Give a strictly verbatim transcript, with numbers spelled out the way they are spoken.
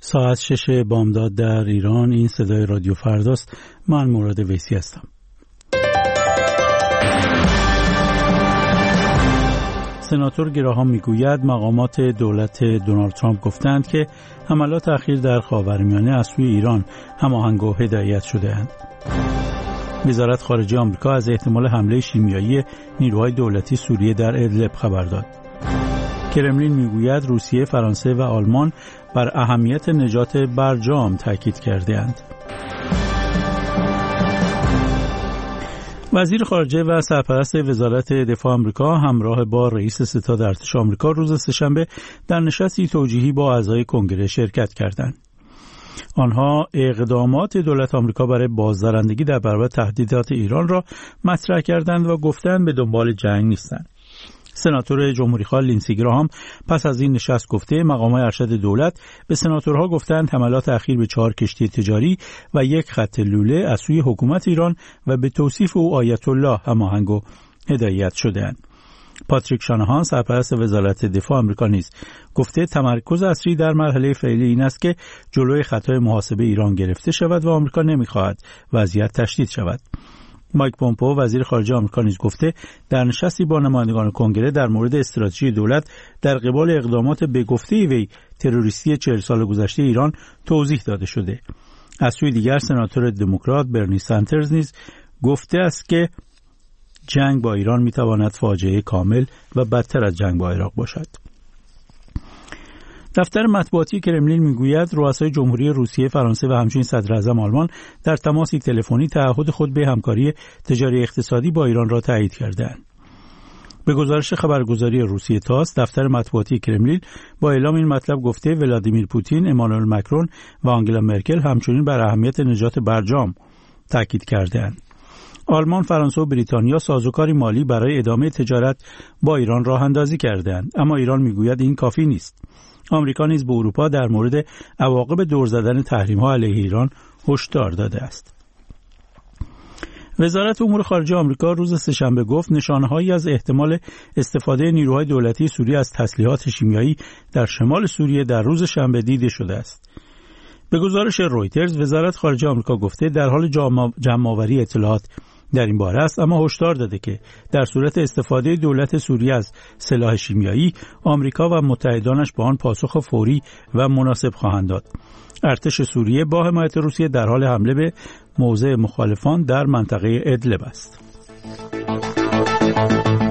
ساعت شش بامداد در ایران. این صدای رادیو فرداست. من مراد ویسی هستم. سناتور گراهام میگوید مقامات دولت دونالد ترامپ گفتند که حملات اخیر در خاورمیانه از سوی ایران هماهنگ و هدایت شده‌اند. وزارت خارجه آمریکا از احتمال حمله شیمیایی نیروهای دولتی سوریه در ادلب خبر داد. کرملین میگوید روسیه، فرانسه و آلمان بر اهمیت نجات برجام تاکید کرده‌اند. وزیر خارجه و سرپرست وزارت دفاع آمریکا همراه با رئیس ستاد ارتش آمریکا روز سه‌شنبه در نشستی توجیهی با اعضای کنگره شرکت کردند. آنها اقدامات دولت آمریکا برای بازدارندگی در برابر تهدیدات ایران را مطرح کردند و گفتند به دنبال جنگ نیستند. سناتور جمهوری‌خواه لینسی گراهام پس از این نشست گفته مقامات ارشد دولت به سناتورها گفتند حملات اخیر به چهار کشتی تجاری و یک خط لوله از سوی حکومت ایران و به توصیف او آیت الله هماهنگ و هدایت شده‌اند. پاتریک شانهان سرپرست وزارت دفاع آمریکا نیز گفته تمرکز اصلی در مرحله فعلی این است که جلوی خطای محاسبه ایران گرفته شود و آمریکا نمی‌خواهد وضعیت تشدید شود. مایک پومپئو وزیر خارجه آمریکا نیز گفته در نشستی با نمایندگان کنگره در مورد استراتژی دولت در قبال اقدامات به گفته وی تروریستی چهل سال گذشته ایران توضیح داده شده. از سوی دیگر سناتور دموکرات برنی سندرز نیز گفته است که جنگ با ایران میتواند فاجعه کامل و بدتر از جنگ با عراق باشد. دفتر مطبوعاتی کرملین میگوید رؤسای جمهوری روسیه، فرانسه و همچنین صدر اعظم آلمان در تماسی تلفنی تعهد خود به همکاری تجاری اقتصادی با ایران را تایید کردند. به گزارش خبرگزاری روسیه تاس، دفتر مطبوعاتی کرملین با اعلام این مطلب گفته ولادیمیر پوتین، امانوئل مکرون و آنگلا مرکل همچنین بر اهمیت نجات برجام تاکید کردند. آلمان، فرانسه و بریتانیا سازوکاری مالی برای ادامه تجارت با ایران راه اندازی کردند، اما ایران میگوید این کافی نیست. آمریکا نیز به اروپا در مورد عواقب دور زدن تحریم‌ها علیه ایران هشدار داده است. وزارت امور خارجه آمریکا روز سه‌شنبه گفت نشانه‌هایی از احتمال استفاده نیروهای دولتی سوریه از تسلیحات شیمیایی در شمال سوریه در روز شنبه دیده شده است. به گزارش رویترز، وزارت خارجه آمریکا گفته در حال جمع‌آوری اطلاعات در این باره است، اما هشدار داده که در صورت استفاده دولت سوریه از سلاح شیمیایی، آمریکا و متحدانش به آن پاسخ فوری و مناسب خواهند داد. ارتش سوریه با حمایت روسیه در حال حمله به موضع مخالفان در منطقه ادلب است.